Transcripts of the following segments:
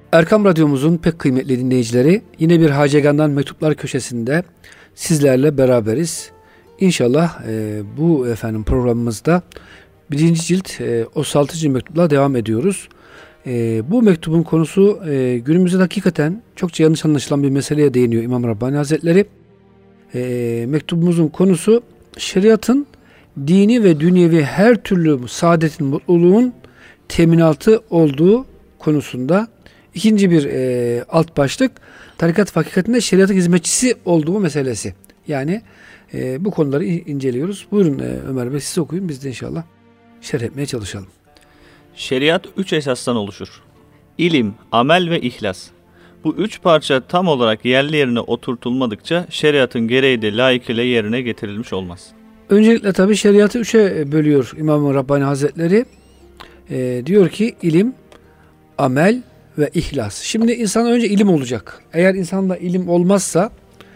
Erkam Radyomuzun pek kıymetli dinleyicileri, yine bir Hacegan'dan Mektuplar köşesinde sizlerle beraberiz. İnşallah bu programımızda 1. cilt 36. mektupla devam ediyoruz. Bu mektubun konusu günümüzde hakikaten çokça yanlış anlaşılan bir meseleye değiniyor İmam Rabbani Hazretleri. Mektubumuzun konusu şeriatın dini ve dünyevi her türlü saadetin, mutluluğun teminatı olduğu konusunda. İkinci bir alt başlık, tarikat hakikatinde şeriatın hizmetçisi olduğu meselesi. Yani bu konuları inceliyoruz. Buyurun Ömer Bey, siz okuyun, biz de inşallah şerh etmeye çalışalım. Şeriat 3 esastan oluşur. İlim, amel ve ihlas. Bu 3 parça tam olarak yerli yerine oturtulmadıkça şeriatın gereği de layıkıyla yerine getirilmiş olmaz. Öncelikle tabi şeriatı 3'e bölüyor İmam Rabbani Hazretleri. Diyor ki ilim, amel ve ihlas. Şimdi insan önce ilim olacak. Eğer insanda ilim olmazsa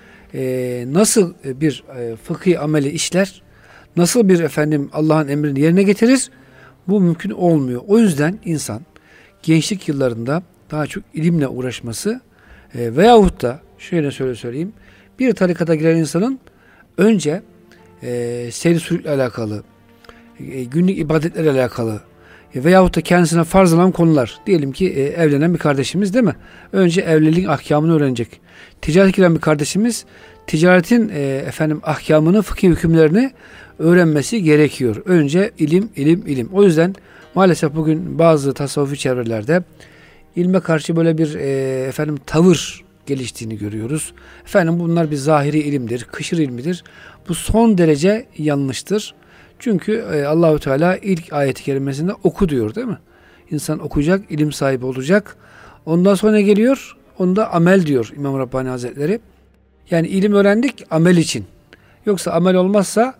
nasıl bir fıkhi ameli işler, nasıl bir Allah'ın emrini yerine getirir? Bu mümkün olmuyor. O yüzden insan gençlik yıllarında daha çok ilimle uğraşması veyahut da şöyle söyleyeyim, bir tarikata giren insanın önce seyri sülükle alakalı, günlük ibadetlerle alakalı veyahut da kendisine farz olan konular, diyelim ki evlenen bir kardeşimiz değil mi? Önce evliliğin ahkamını öğrenecek. Ticaret giren bir kardeşimiz ticaretin ahkamını, fıkhi hükümlerini öğrenmesi gerekiyor. Önce ilim. O yüzden maalesef bugün bazı tasavvufi çevrelerde ilme karşı böyle bir tavır geliştiğini görüyoruz. Bunlar bir zahiri ilimdir, kışır ilmidir. Bu son derece yanlıştır. Çünkü Allahu Teala ilk ayet-i kerimesinde oku diyor değil mi? İnsan okuyacak, ilim sahibi olacak. Ondan sonra geliyor, onda amel diyor İmam Rabbani Hazretleri. Yani ilim öğrendik amel için. Yoksa amel olmazsa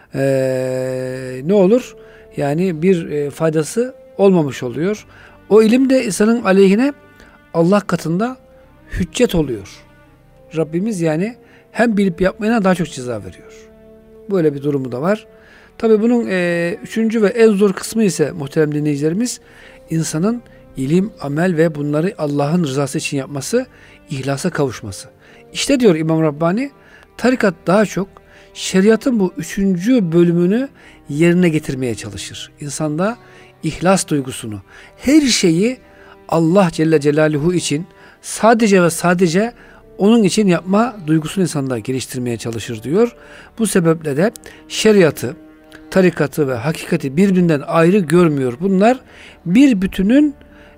ne olur? Yani bir faydası olmamış oluyor. O ilim de insanın aleyhine Allah katında hüccet oluyor. Rabbimiz yani hem bilip yapmayana daha çok ceza veriyor. Böyle bir durumu da var. Tabii bunun üçüncü ve en zor kısmı ise muhterem dinleyicilerimiz, insanın ilim, amel ve bunları Allah'ın rızası için yapması, ihlasa kavuşması. İşte diyor İmam Rabbani, tarikat daha çok şeriatın bu üçüncü bölümünü yerine getirmeye çalışır. İnsanda ihlas duygusunu, her şeyi Allah Celle Celaluhu için sadece ve sadece onun için yapma duygusunu insanda geliştirmeye çalışır diyor. Bu sebeple de şeriatı, tarikatı ve hakikati birbirinden ayrı görmüyor. Bunlar bir bütünün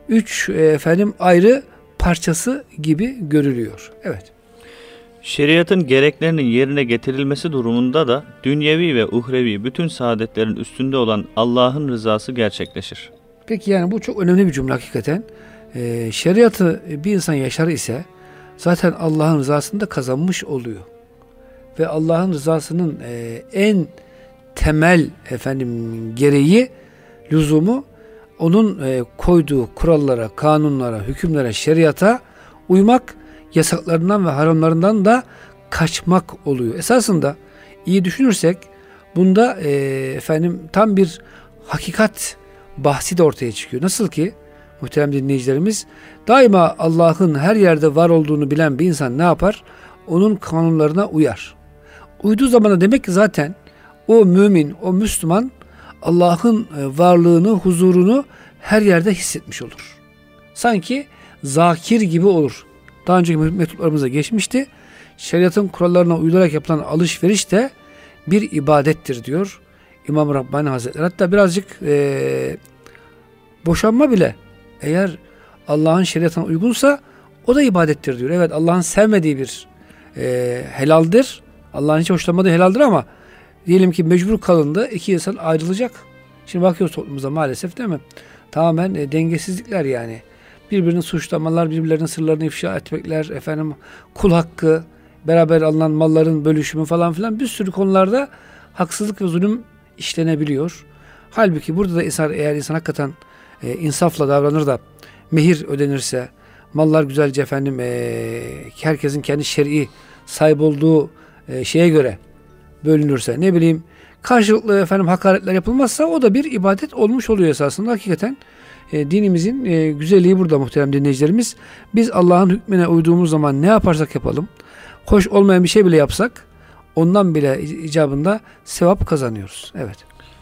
ayrı parçası gibi görülüyor. Evet. Şeriatın gereklerinin yerine getirilmesi durumunda da dünyevi ve uhrevi bütün saadetlerin üstünde olan Allah'ın rızası gerçekleşir. Peki yani bu çok önemli bir cümle hakikaten. Şeriatı bir insan yaşar ise zaten Allah'ın rızasını da kazanmış oluyor. Ve Allah'ın rızasının en temel gereği, lüzumu onun koyduğu kurallara, kanunlara, hükümlere, şeriata uymak, yasaklarından ve haramlarından da kaçmak oluyor. Esasında iyi düşünürsek bunda tam bir hakikat bahsi de ortaya çıkıyor. Nasıl ki muhterem dinleyicilerimiz, daima Allah'ın her yerde var olduğunu bilen bir insan ne yapar? Onun kanunlarına uyar. Uyduğu zaman da demek ki zaten o mümin, o Müslüman Allah'ın varlığını, huzurunu her yerde hissetmiş olur. Sanki zakir gibi olur. Daha önceki mektuplarımızda geçmişti. Şeriatın kurallarına uyularak yapılan alışveriş de bir ibadettir diyor İmam Rabbani Hazretleri. Hatta birazcık boşanma bile eğer Allah'ın şeriatına uygunsa o da ibadettir diyor. Evet, Allah'ın sevmediği bir helaldir. Allah'ın hiç hoşlanmadığı helaldir ama diyelim ki mecbur kalındı, iki insan ayrılacak. Şimdi bakıyoruz toplumumuza maalesef değil mi? Tamamen dengesizlikler yani. Birbirini suçlamalar, birbirlerinin sırlarını ifşa etmekler, kul hakkı, beraber alınan malların bölüşümü falan filan, bir sürü konularda haksızlık ve zulüm işlenebiliyor. Halbuki burada da eğer insan hakikaten insafla davranır da mehir ödenirse, mallar güzelce herkesin kendi şer'i sahip olduğu şeye göre bölünürse, ne bileyim karşılıklı hakaretler yapılmazsa o da bir ibadet olmuş oluyor esasında. Hakikaten dinimizin güzelliği burada muhterem dinleyicilerimiz. Biz Allah'ın hükmüne uyduğumuz zaman ne yaparsak yapalım, hoş olmayan bir şey bile yapsak, ondan bile icabında sevap kazanıyoruz. Evet.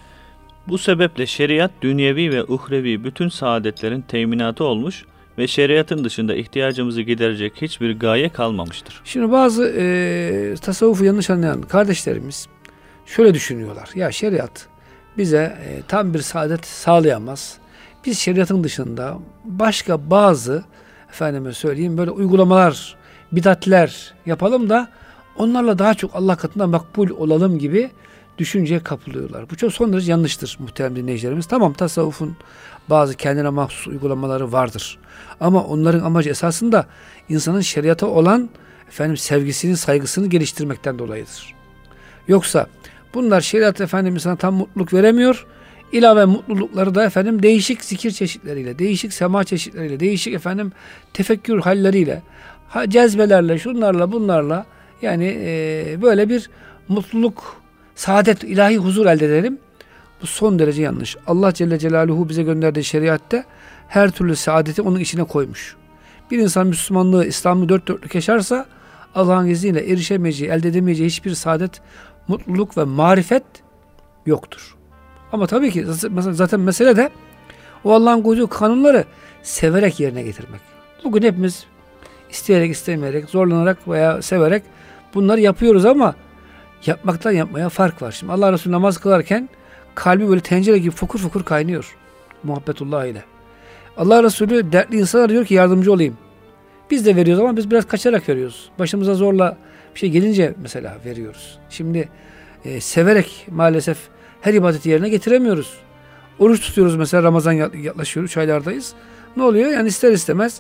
Bu sebeple şeriat dünyevi ve uhrevi bütün saadetlerin teminatı olmuş ve şeriatın dışında ihtiyacımızı giderecek hiçbir gaye kalmamıştır. Şimdi bazı tasavvufu yanlış anlayan kardeşlerimiz şöyle düşünüyorlar. Ya şeriat bize tam bir saadet sağlayamaz. Biz şeriatın dışında başka bazı efendime söyleyeyim böyle uygulamalar, bidatler yapalım da onlarla daha çok Allah katında makbul olalım gibi düşünceye kapılıyorlar. Bu çok son derece yanlıştır muhterem dinleyicilerimiz. Tamam, tasavvufun bazı kendine mahsus uygulamaları vardır. Ama onların amacı esasında insanın şeriata olan sevgisini, saygısını geliştirmekten dolayıdır. Yoksa bunlar şeriat insana tam mutluluk veremiyor. İlave mutlulukları da değişik zikir çeşitleriyle, değişik sema çeşitleriyle, değişik tefekkür halleriyle, cezbelerle, şunlarla, bunlarla yani böyle bir mutluluk, saadet, ilahi huzur elde edelim. Bu son derece yanlış. Allah Celle Celaluhu bize gönderdiği şeriatte her türlü saadeti onun içine koymuş. Bir insan Müslümanlığı, İslam'ı dört dörtlük yaşarsa Allah'ın izniyle erişemeyeceği, elde edemeyeceği hiçbir saadet, mutluluk ve marifet yoktur. Ama tabii ki zaten mesele de o Allah'ın koyduğu kanunları severek yerine getirmek. Bugün hepimiz isteyerek, istemeyerek, zorlanarak veya severek bunları yapıyoruz ama yapmaktan yapmaya fark var. Şimdi Allah Resulü namaz kılarken kalbi böyle tencere gibi fokur fokur kaynıyor. Muhabbetullah ile. Allah Resulü dertli insanlar diyor ki yardımcı olayım. Biz de veriyoruz ama biz biraz kaçarak veriyoruz. Başımıza zorla bir şey gelince mesela veriyoruz. Şimdi severek maalesef her ibadeti yerine getiremiyoruz. Oruç tutuyoruz mesela, Ramazan yaklaşıyor, 3 aylardayız. Ne oluyor? Yani ister istemez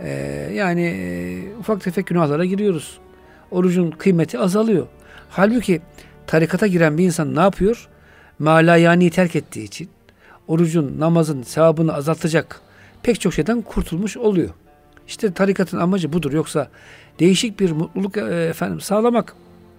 ufak tefek günahlara giriyoruz. Orucun kıymeti azalıyor. Halbuki tarikata giren bir insan ne yapıyor? Malayani terk ettiği için orucun, namazın sevabını azaltacak pek çok şeyden kurtulmuş oluyor. İşte tarikatın amacı budur. Yoksa değişik bir mutluluk sağlamak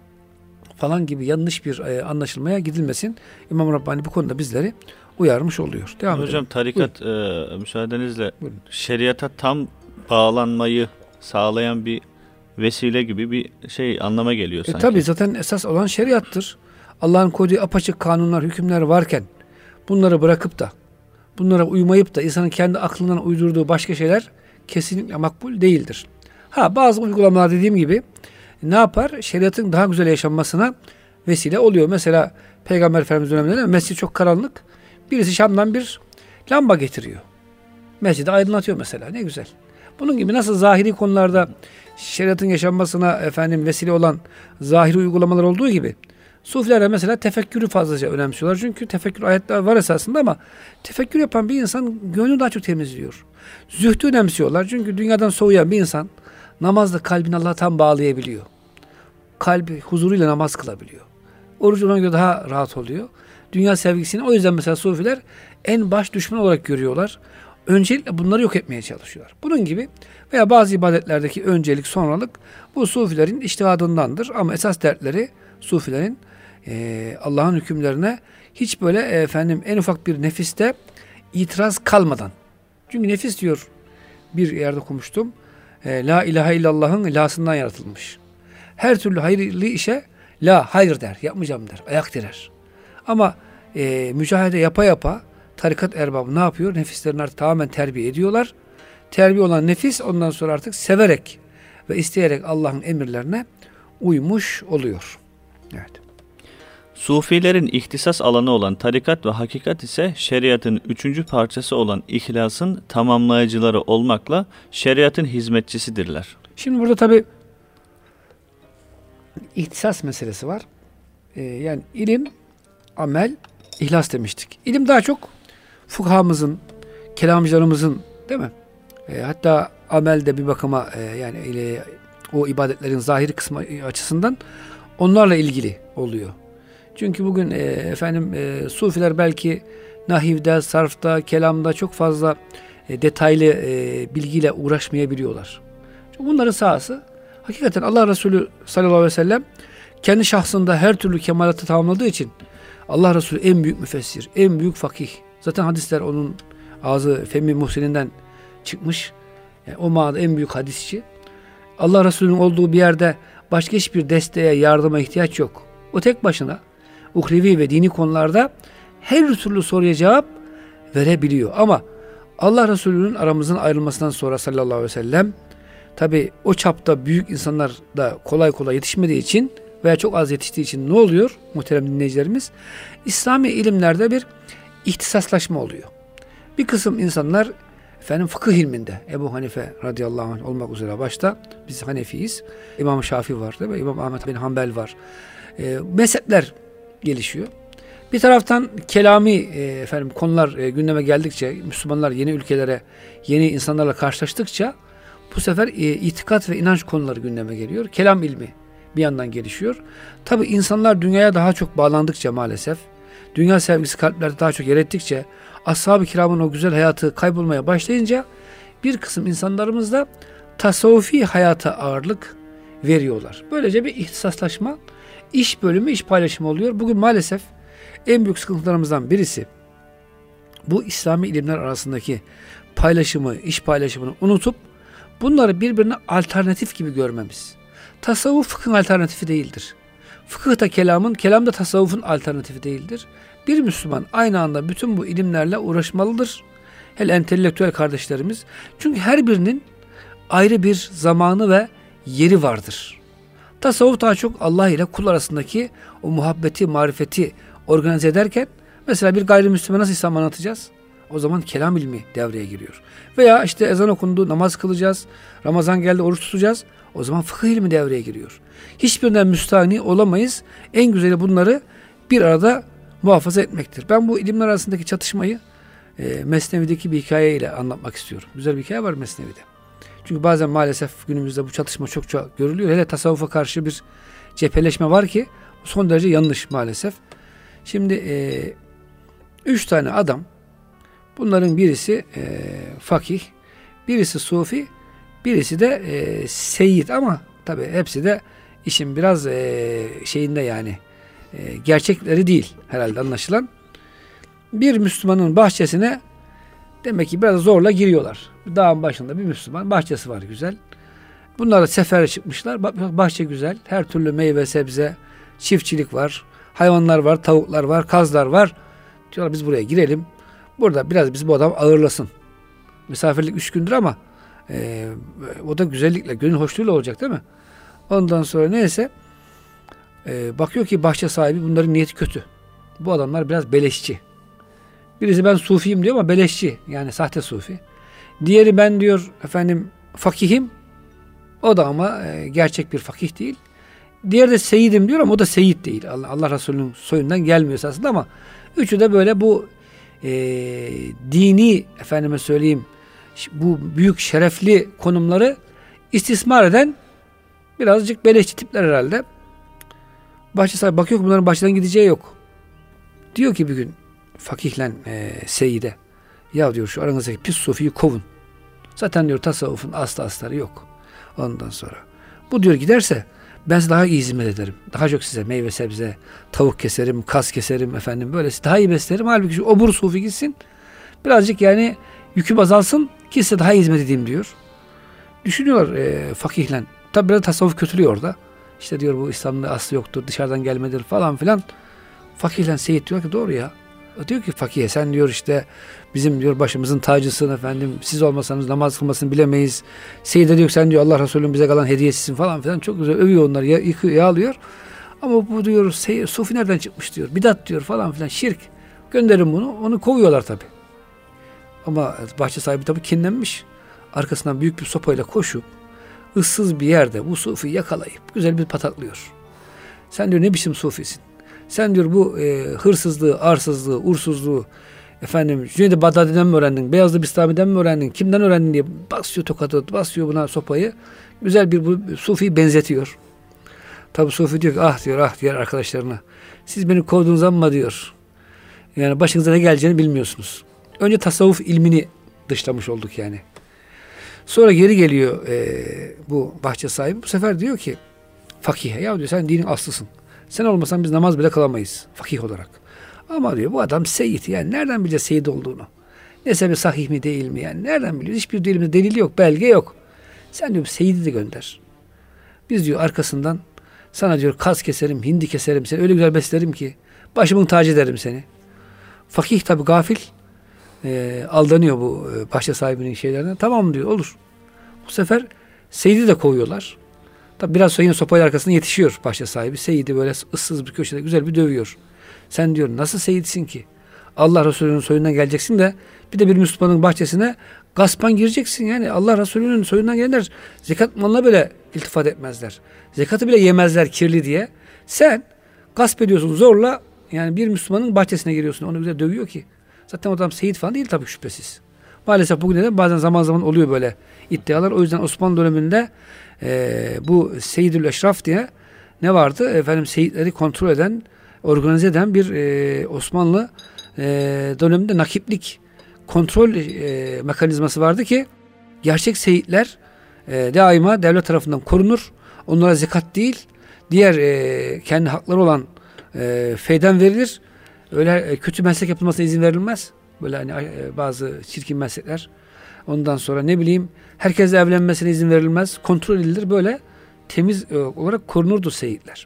falan gibi yanlış bir anlaşılmaya gidilmesin. İmam Rabbani bu konuda bizleri uyarmış oluyor. Devam edelim. Hocam tarikat müsaadenizle şeriata tam bağlanmayı sağlayan bir vesile gibi bir şey anlama geliyor sanki. Tabii zaten esas olan şeriattır. Allah'ın koyduğu apaçık kanunlar, hükümler varken bunları bırakıp da bunlara uymayıp da insanın kendi aklından uydurduğu başka şeyler kesinlikle makbul değildir. Bazı uygulamalar dediğim gibi ne yapar? Şeriatın daha güzel yaşanmasına vesile oluyor. Mesela Peygamber Efendimiz döneminde mescid çok karanlık. Birisi Şam'dan bir lamba getiriyor. Mescidi aydınlatıyor mesela. Ne güzel. Bunun gibi nasıl zahiri konularda şeriatın yaşanmasına vesile olan zahiri uygulamalar olduğu gibi Sufiler de mesela tefekkürü fazlaca önemsiyorlar. Çünkü tefekkür ayetler var esasında ama tefekkür yapan bir insan gönlünü daha çok temizliyor. Zühdü önemsiyorlar. Çünkü dünyadan soğuyan bir insan namazla kalbini Allah'a tam bağlayabiliyor. Kalbi huzuruyla namaz kılabiliyor. Oruç ona göre daha rahat oluyor. Dünya sevgisini o yüzden mesela Sufiler en baş düşman olarak görüyorlar. Öncelikle bunları yok etmeye çalışıyorlar. Bunun gibi veya bazı ibadetlerdeki öncelik, sonralık bu Sufilerin içtihadındandır. Ama esas dertleri Sufilerin Allah'ın hükümlerine hiç böyle en ufak bir nefiste itiraz kalmadan. Çünkü nefis diyor, bir yerde okumuştum. La ilahe illallah'ın lasından yaratılmış. Her türlü hayırlı işe la hayır der, yapmayacağım der, ayak direr. Ama mücahede yapa yapa tarikat erbabı ne yapıyor? Nefislerini artık tamamen terbiye ediyorlar. Terbiye olan nefis ondan sonra artık severek ve isteyerek Allah'ın emirlerine uymuş oluyor. Evet. Sufilerin ihtisas alanı olan tarikat ve hakikat ise şeriatın üçüncü parçası olan ihlasın tamamlayıcıları olmakla şeriatın hizmetçisidirler. Şimdi burada tabi ihtisas meselesi var. Yani ilim, amel, ihlas demiştik. İlim daha çok fukahamızın, kelamcılarımızın, değil mi? Hatta amel de bir bakıma o ibadetlerin zahiri kısmı açısından onlarla ilgili oluyor. Çünkü bugün Sufiler belki nahivde, sarfta, kelamda çok fazla detaylı bilgiyle uğraşmayabiliyorlar. Çünkü bunların sahası hakikaten Allah Resulü sallallahu aleyhi ve sellem kendi şahsında her türlü kemalatı tamamladığı için Allah Resulü en büyük müfessir, en büyük fakih. Zaten hadisler onun ağzı Femi Muhsin'inden çıkmış. Yani o manada en büyük hadisçi. Allah Resulü'nün olduğu bir yerde başka hiçbir desteğe, yardıma ihtiyaç yok. O tek başına uhrevi ve dini konularda her türlü soruya cevap verebiliyor. Ama Allah Resulü'nün aramızdan ayrılmasından sonra sallallahu aleyhi ve sellem, tabi o çapta büyük insanlar da kolay kolay yetişmediği için veya çok az yetiştiği için ne oluyor muhterem dinleyicilerimiz? İslami ilimlerde bir ihtisaslaşma oluyor. Bir kısım insanlar fıkıh ilminde, Ebu Hanife radıyallahu anh olmak üzere başta, biz Hanefiyiz. İmam Şafii var değil mi? İmam Ahmed bin Hanbel var. Mezhepler gelişiyor. Bir taraftan kelami konular gündeme geldikçe, Müslümanlar yeni ülkelere, yeni insanlarla karşılaştıkça bu sefer itikat ve inanç konuları gündeme geliyor. Kelam ilmi bir yandan gelişiyor. Tabi insanlar dünyaya daha çok bağlandıkça maalesef, dünya sevgisi kalplerde daha çok yer ettikçe, ashab-ı kiramın o güzel hayatı kaybolmaya başlayınca bir kısım insanlarımız da tasavvufi hayata ağırlık veriyorlar. Böylece bir ihtisaslaşma, iş bölümü, iş paylaşımı oluyor. Bugün maalesef en büyük sıkıntılarımızdan birisi bu İslami ilimler arasındaki paylaşımı, iş paylaşımını unutup bunları birbirine alternatif gibi görmemiz. Tasavvuf fıkhın alternatifi değildir. Fıkıh da kelamın, kelam da tasavvufun alternatifi değildir. Bir Müslüman aynı anda bütün bu ilimlerle uğraşmalıdır. Hele entelektüel kardeşlerimiz. Çünkü her birinin ayrı bir zamanı ve yeri vardır. Tasavvuf daha çok Allah ile kul arasındaki o muhabbeti, marifeti organize ederken, mesela bir gayrimüslime nasıl İslam anlatacağız? O zaman kelam ilmi devreye giriyor. Veya işte ezan okundu, namaz kılacağız, Ramazan geldi, oruç tutacağız. O zaman fıkıh ilmi devreye giriyor. Hiçbirinden müstahni olamayız. En güzeli bunları bir arada muhafaza etmektir. Ben bu ilimler arasındaki çatışmayı Mesnevi'deki bir hikayeyle anlatmak istiyorum. Güzel bir hikaye var Mesnevi'de. Çünkü bazen maalesef günümüzde bu çatışma çokça görülüyor. Hele tasavvufa karşı bir cepheleşme var ki son derece yanlış maalesef. Şimdi 3 tane adam, bunların birisi fakih, birisi sufi, birisi de seyyid, ama tabi hepsi de işin biraz şeyinde, yani gerçekleri değil herhalde anlaşılan. Bir Müslümanın bahçesine demek ki biraz zorla giriyorlar. Dağın başında bir Müslüman, bahçesi var güzel. Bunlar da sefere çıkmışlar. Bahçe güzel. Her türlü meyve, sebze, çiftçilik var. Hayvanlar var, tavuklar var, kazlar var. Diyorlar biz buraya girelim. Burada biraz bizi bu adam ağırlasın. Misafirlik 3 gündür ama o da güzellikle, gönül hoşluğuyla olacak değil mi? Ondan sonra neyse bakıyor ki bahçe sahibi, bunların niyeti kötü. Bu adamlar biraz beleşçi. Birisi ben sufiyim diyor ama beleşçi, yani sahte sufi. Diğeri ben diyor fakihim. O da ama gerçek bir fakih değil. Diğeri de seyidim diyor ama o da seyit değil. Allah Resulü'nün soyundan gelmiyor aslında, ama üçü de böyle bu dini bu büyük şerefli konumları istismar eden birazcık beleşçi tipler herhalde. Bahçe sahibi bakıyor ki bunların bahçeden gideceği yok. Diyor ki bir gün fakihle seyide, ya diyor şu aranızdaki pis sufiyi kovun. Zaten diyor tasavvufun aslı astarı yok. Ondan sonra bu diyor giderse ben size daha iyi hizmet ederim. Daha çok size meyve sebze, tavuk keserim, kaz keserim böylesi daha iyi beslerim. Halbuki şu obur sufi gitsin. Birazcık yani yüküm azalsın ki size daha iyi hizmet edeyim diyor. Düşünüyorlar fakihle. Tabi biraz tasavvuf kötülüyor orada. İşte diyor bu İslam'da aslı yoktur, dışarıdan gelmedir falan filan. Fakihle seyit diyor ki doğru ya. Diyor ki fakihe sen diyor işte bizim diyor başımızın tacısın siz olmasanız namaz kılmasını bilemeyiz. Seyide diyor sen diyor Allah Resulü'nün bize kalan hediyesisin falan filan, çok güzel övüyor onları, yıkıyor, yağlıyor. Ama bu diyor sufi nereden çıkmış diyor, bidat diyor falan filan, şirk. Gönderin bunu, onu kovuyorlar tabi. Ama bahçe sahibi tabi kinlenmiş. Arkasından büyük bir sopayla koşup ıssız bir yerde bu sufiyi yakalayıp güzel bir pataklıyor. Sen diyor ne biçim sufisin? Sen diyor bu hırsızlığı, arsızlığı, uğursuzluğu Cüneyd-i Bağdadi'den mi öğrendin? Beyazlı Bistami'den mi öğrendin? Kimden öğrendin diye basıyor tokadı, basıyor buna sopayı. Güzel bir bu sufiyi benzetiyor. Tabi sufi diyor ki ah diğer arkadaşlarına. Siz beni kovduğunuz ama diyor. Yani başınıza ne geleceğini bilmiyorsunuz. Önce tasavvuf ilmini dışlamış olduk yani. Sonra geri geliyor bu bahçe sahibi. Bu sefer diyor ki fakihe, ya diyor sen dinin aslısın. Sen olmasan biz namaz bile kılamayız fakih olarak. Ama diyor bu adam seyit, yani nereden bileceğiz seyit olduğunu? Nesebi sahih mi değil mi yani? Nereden biliyoruz? Hiçbir dilimizde delil yok, belge yok. Sen diyor Seyyid'i de gönder. Biz diyor arkasından sana diyor kaz keserim, hindi keserim seni. Öyle güzel beslerim ki başımın tacı ederim seni. Fakih tabi gafil aldanıyor bu bahçe sahibinin şeylerine. Tamam diyor, olur. Bu sefer Seyyid'i de kovuyorlar. Tabi biraz sonra yine sopayla arkasına yetişiyor bahçe sahibi. Seyyid'i böyle ıssız bir köşede güzel bir dövüyor. Sen diyor nasıl Seyyid'sin ki? Allah Resulü'nün soyundan geleceksin de bir de bir Müslümanın bahçesine gaspan gireceksin. Yani Allah Resulü'nün soyundan gelenler zekat malına böyle iltifat etmezler. Zekatı bile yemezler kirli diye. Sen gasp ediyorsun zorla, yani bir Müslümanın bahçesine giriyorsun. Onu bize dövüyor ki. Zaten o adam Seyyid falan değil tabii, şüphesiz. Maalesef bugün de bazen zaman zaman oluyor böyle iddialar. O yüzden Osmanlı döneminde bu Seyyidül Eşraf diye ne vardı? Efendim Seyyidleri kontrol eden, organize eden bir Osmanlı döneminde nakiplik kontrol mekanizması vardı ki gerçek Seyyidler daima devlet tarafından korunur. Onlara zekat değil, diğer kendi hakları olan feyden verilir. Öyle kötü meslek yapılmasına izin verilmez. Böyle hani bazı çirkin meslekler. Ondan sonra ne bileyim herkesle evlenmesine izin verilmez. Kontrol edilir. Böyle temiz olarak korunurdu Seyyidler.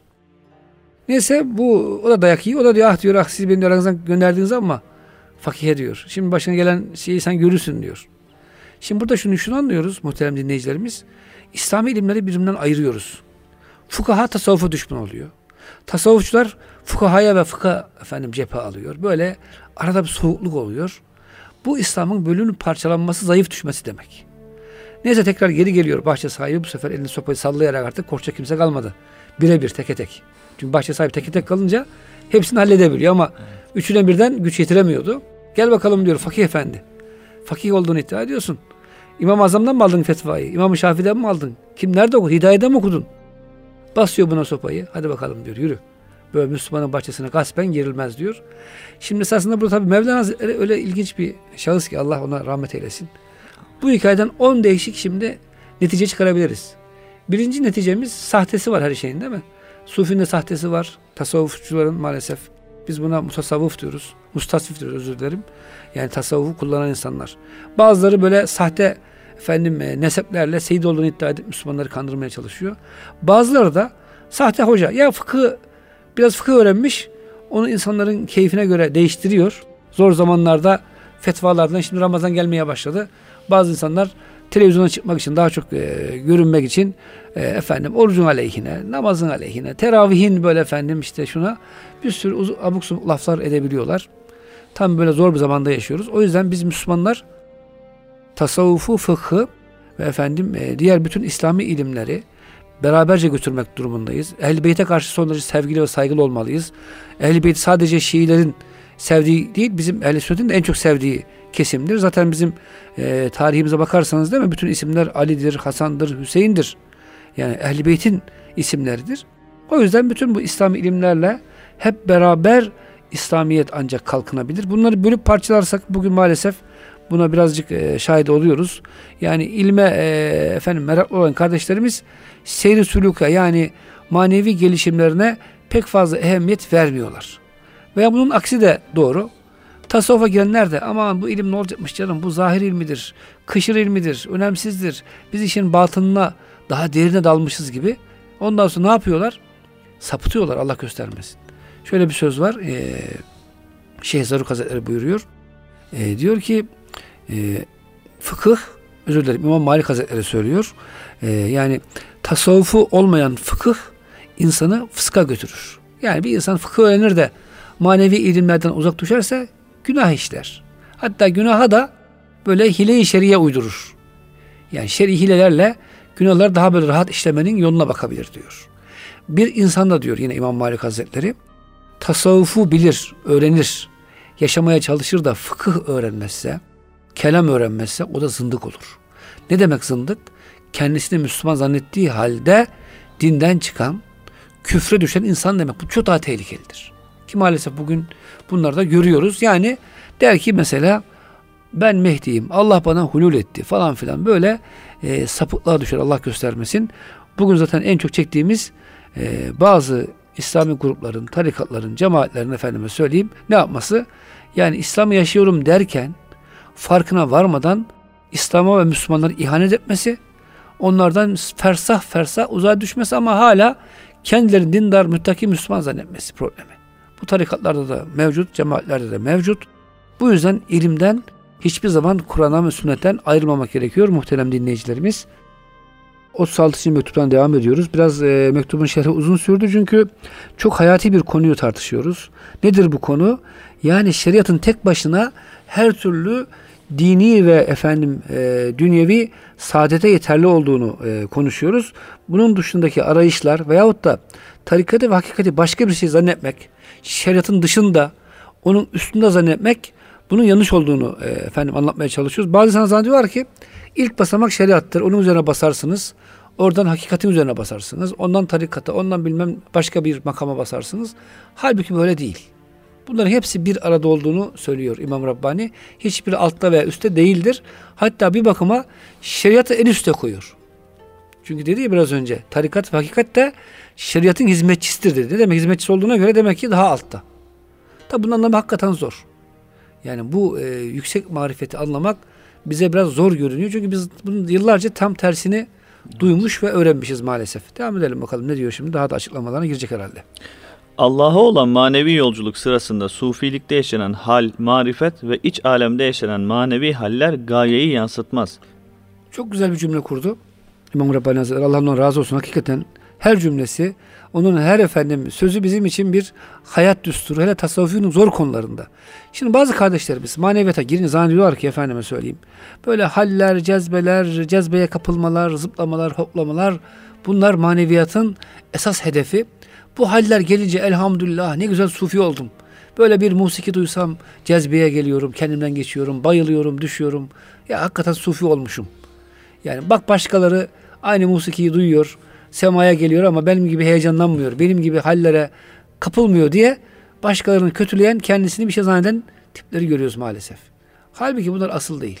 Neyse bu o da dayak yiyor. O da diyor ah diyor siz beni aranızdan gönderdiğiniz ama fakihe diyor. Şimdi başına gelen şeyi sen görürsün diyor. Şimdi burada şunu anlıyoruz muhterem dinleyicilerimiz. İslami ilimleri birbirinden ayırıyoruz. Fukaha tasavvufa düşman oluyor. Tasavvufçular fukahaya ve fıkha cephe alıyor. Böyle arada bir soğukluk oluyor. Bu İslam'ın bölünüp parçalanması, zayıf düşmesi demek. Neyse tekrar geri geliyor bahçe sahibi, bu sefer elini sopayı sallayarak artık korkacak kimse kalmadı. Birebir teke tek. Çünkü bahçe sahibi teke tek kalınca hepsini halledebiliyor ama üçüne birden güç yetiremiyordu. Gel bakalım diyor fakih efendi. Fakih olduğunu iddia ediyorsun. İmam-ı Azam'dan mı aldın fetvayı? İmam-ı Şafii'den mi aldın? Kim nerede okudun? Hidayet'ten mi okudun? Basıyor buna sopayı. Hadi bakalım diyor, yürü. Böyle Müslümanın bahçesine gaspen girilmez diyor. Şimdi esasında burada tabii Mevlana Hazretleri öyle ilginç bir şahıs ki Allah ona rahmet eylesin. Bu hikayeden 10 değişik şimdi netice çıkarabiliriz. Birinci neticemiz, sahtesi var her şeyin değil mi? Sufinin de sahtesi var. Tasavvufçuların maalesef. Biz buna mutasavvuf diyoruz. Mustasvif diyoruz, özür dilerim. Yani tasavvufu kullanan insanlar. Bazıları böyle sahte neseplerle Seyyid olduğunu iddia edip Müslümanları kandırmaya çalışıyor. Bazıları da sahte hoca. Ya biraz fıkıh öğrenmiş. Onu insanların keyfine göre değiştiriyor. Zor zamanlarda fetvalardan, şimdi Ramazan gelmeye başladı. Bazı insanlar televizyona çıkmak için, daha çok görünmek için orucun aleyhine, namazın aleyhine, teravihin böyle şuna bir sürü abuk subuk laflar edebiliyorlar. Tam böyle zor bir zamanda yaşıyoruz. O yüzden biz Müslümanlar tasavvufu, fıkhı ve diğer bütün İslami ilimleri beraberce götürmek durumundayız. Ehl-i Beyt'e karşı son derece sevgili ve saygılı olmalıyız. Ehl-i Beyt sadece Şiilerin sevdiği değil, bizim Ehl-i Sünnet'in de en çok sevdiği kesimdir. Zaten bizim tarihimize bakarsanız değil mi? Bütün isimler Ali'dir, Hasan'dır, Hüseyin'dir. Yani Ehl-i Beyt'in isimleridir. O yüzden bütün bu İslami ilimlerle hep beraber İslamiyet ancak kalkınabilir. Bunları bölüp parçalarsak bugün maalesef buna birazcık şahit oluyoruz. Yani ilme meraklı olan kardeşlerimiz seyri suluka, yani manevi gelişimlerine pek fazla ehemmiyet vermiyorlar. Veya bunun aksi de doğru. Tasavvufa girenler de aman bu ilim ne olacakmış canım, bu zahir ilmidir, kışır ilmidir, önemsizdir. Biz işin batınına, daha derine dalmışız gibi. Ondan sonra ne yapıyorlar? Sapıtıyorlar, Allah göstermesin. Şöyle bir söz var. Şeyh Zaruk Hazretleri buyuruyor. Diyor ki fıkıh, özür dilerim, İmam Malik Hazretleri söylüyor. Yani tasavvufu olmayan fıkıh insanı fıska götürür. Yani bir insan fıkıh öğrenir de manevi ilimlerden uzak düşerse günah işler. Hatta günaha da böyle hile-i şeriye uydurur. Yani şer'i hilelerle günahları daha böyle rahat işlemenin yoluna bakabilir diyor. Bir insan da diyor yine İmam Malik Hazretleri, tasavvufu bilir, öğrenir, yaşamaya çalışır da fıkıh öğrenmezse, kelam öğrenmezse o da zındık olur. Ne demek zındık? Kendisini Müslüman zannettiği halde dinden çıkan, küfre düşen insan demek. Bu çok daha tehlikelidir. Ki maalesef bugün bunları da görüyoruz. Yani der ki mesela ben Mehdi'yim, Allah bana hulul etti falan filan, böyle sapıklığa düşer, Allah göstermesin. Bugün zaten en çok çektiğimiz bazı İslami grupların, tarikatların, cemaatlerin ne yapması? Yani İslam'ı yaşıyorum derken farkına varmadan İslam'a ve Müslümanlara ihanet etmesi, onlardan fersah fersah uzağa düşmesi ama hala kendilerini dindar, müttaki Müslüman zannetmesi problemi. Bu tarikatlarda da mevcut, cemaatlerde de mevcut. Bu yüzden ilimden hiçbir zaman Kur'an'a ve sünnetten ayrılmamak gerekiyor muhterem dinleyicilerimiz. 36. mektuptan devam ediyoruz. Biraz mektubun şerhi uzun sürdü çünkü çok hayati bir konuyu tartışıyoruz. Nedir bu konu? Yani şeriatın tek başına her türlü dini ve dünyevi saadete yeterli olduğunu konuşuyoruz. Bunun dışındaki arayışlar veyahut da tarikatı ve hakikati başka bir şey zannetmek, şeriatın dışında, onun üstünde zannetmek, bunun yanlış olduğunu anlatmaya çalışıyoruz. Bazı insanlar zannediyorlar ki ilk basamak şeriattır. Onun üzerine basarsınız. Oradan hakikatin üzerine basarsınız. Ondan tarikata, ondan bilmem başka bir makama basarsınız. Halbuki böyle değil. Bunların hepsi bir arada olduğunu söylüyor İmam Rabbani. Hiçbiri altta veya üstte değildir. Hatta bir bakıma şeriatı en üste koyuyor. Çünkü dedi ya biraz önce, tarikat ve hakikat de şeriatın hizmetçisidir dedi. Ne demek hizmetçisi olduğuna göre demek ki daha altta. Tabi bunun anlamı hakikaten zor. Yani bu yüksek marifeti anlamak bize biraz zor görünüyor. Çünkü biz bunun yıllarca tam tersini duymuş ve öğrenmişiz maalesef. Devam edelim bakalım ne diyor şimdi. Daha da açıklamalarına girecek herhalde. Allah'a olan manevi yolculuk sırasında sufilikte yaşanan hal, marifet ve iç alemde yaşanan manevi haller gayeyi yansıtmaz. Çok güzel bir cümle kurdu İmam Rabbani Hazretleri. Allah ondan razı olsun. Hakikaten her cümlesi, onun her sözü bizim için bir hayat düsturu. Hele tasavvufun zor konularında. Şimdi bazı kardeşlerimiz maneviyata girince zannediyorlar ki efendime söyleyeyim. Böyle haller, cezbeler, cezbeye kapılmalar, zıplamalar, hoplamalar, bunlar maneviyatın esas hedefi. Bu haller gelince elhamdülillah ne güzel sufi oldum. Böyle bir musiki duysam cezbeye geliyorum, kendimden geçiyorum, bayılıyorum, düşüyorum. Ya hakikaten sufi olmuşum. Yani bak başkaları aynı musikiyi duyuyor, semaya geliyor ama benim gibi heyecanlanmıyor, benim gibi hallere kapılmıyor diye başkalarını kötüleyen, kendisini bir şey zanneden tipleri görüyoruz maalesef. Halbuki bunlar asıl değil.